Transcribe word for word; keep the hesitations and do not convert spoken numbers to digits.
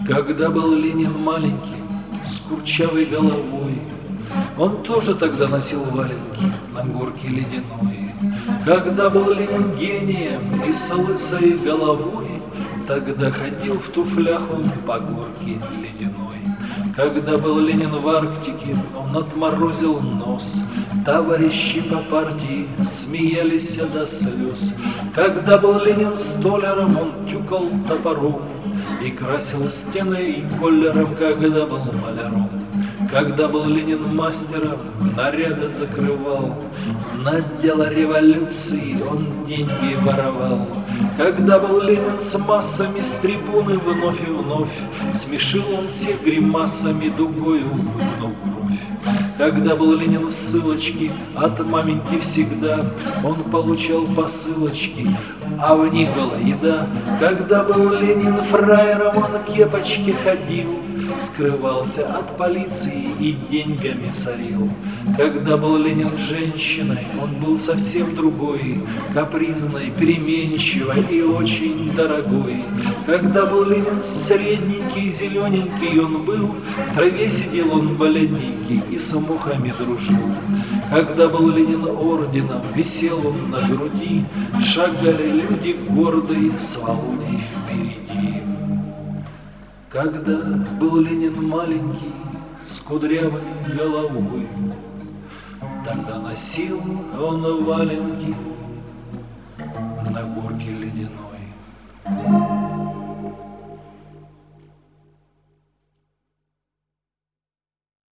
Когда был Ленин маленький, с курчавой головой, он тоже тогда носил валенки на горке ледяной. Когда был Ленин гением и с лысой головой, тогда ходил в туфлях он по горке ледяной. Когда был Ленин в Арктике, он отморозил нос, товарищи по партии смеялись до слез. Когда был Ленин столяром, он тюкал топором и красил стены и колером, когда был маляром. Когда был Ленин мастером, наряды закрывал, на дело революции он деньги воровал. Когда был Ленин с массами, с трибуны вновь и вновь смешил он всех гримасами, дугою выгнув бровь. Когда был Ленин в ссылочке, от маменьки всегда он получал посылочки, а в них была еда. Когда был Ленин фраером, он в кепочке ходил, скрывался от полиции и деньгами сорил. Когда был Ленин женщиной, он был совсем другой, капризной, переменчивой и очень дорогой. Когда был Ленин средненький, зелененький он был, в траве сидел он бледненький и с мухами дружил. Когда был Ленин орденом, висел он на груди, шагали люди гордые, с волной впереди. Когда был Ленин маленький, с кудрявой головой, тогда носил он валенки